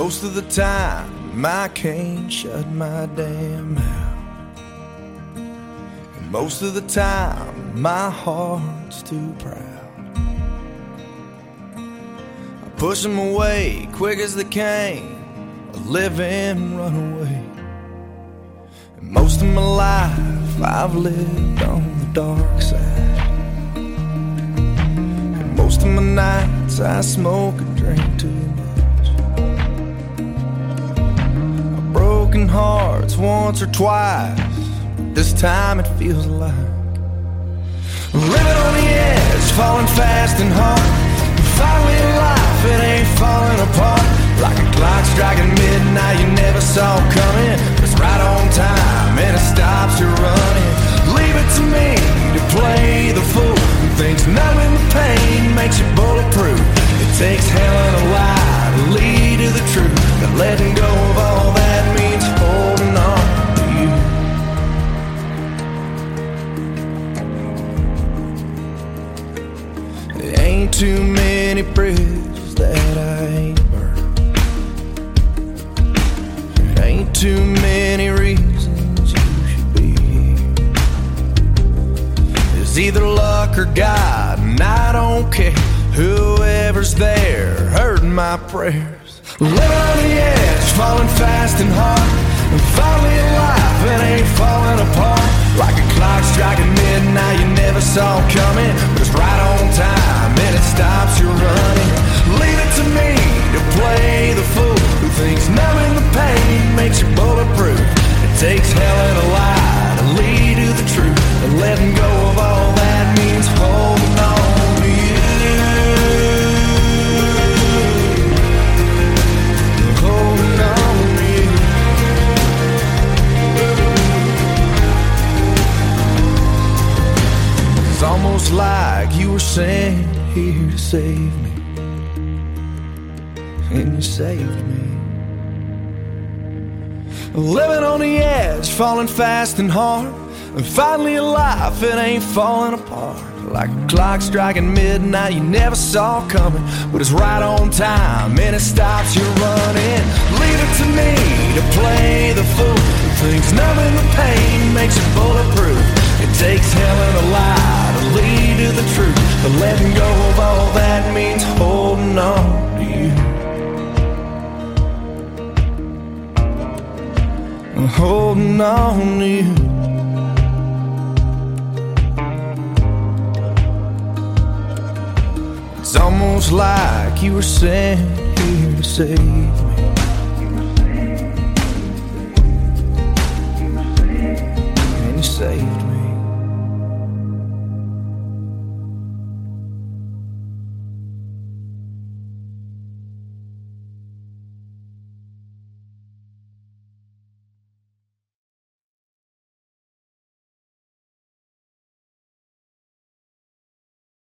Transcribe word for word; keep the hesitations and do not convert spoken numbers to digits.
most of the time I can't shut my damn mouth. And most of the time my heart's too proud. I push them away quick as they came, a living runaway. And most of my life I've lived on the dark side. And most of my nights I smoke and drink too much. Broken hearts once or twice, but this time it feels like living on the edge, falling fast and hard. Finally in life, it ain't falling apart. Like a clock striking midnight you never saw coming, but it's right on time and it stops you running. Leave it to me to play the fool who thinks numbing the pain makes you bulletproof. It takes hell and a lie to lead to the truth, that letting go of all that means holding on to you. There ain't too many bridges that I ain't burned. There ain't too many reasons you should be here. It's either luck or God, and I don't care. Whoever's there heard my prayers. Living on the edge, falling fast and hard. And finally in life, it ain't falling apart. Like a clock striking midnight you never saw coming, but it's right on time and it stops you running. Leave it to me to play the fool who thinks numbing the pain makes you bulletproof. It takes hell and a lie to lead to the truth, and letting go of all that means holding on to you. It's almost like you were sent here to save me, and you saved me. Living on the edge, falling fast and hard, and finally in life it ain't falling apart. Like a clock striking midnight you never saw coming, but it's right on time and it stops you running. Leave it to me to play the fool who thinks numbing the pain makes you bulletproof. It takes hell and a lie to lead to the truth, but letting go of all that means holding on to you. Holding on to you. It's almost like you were sent here to save me,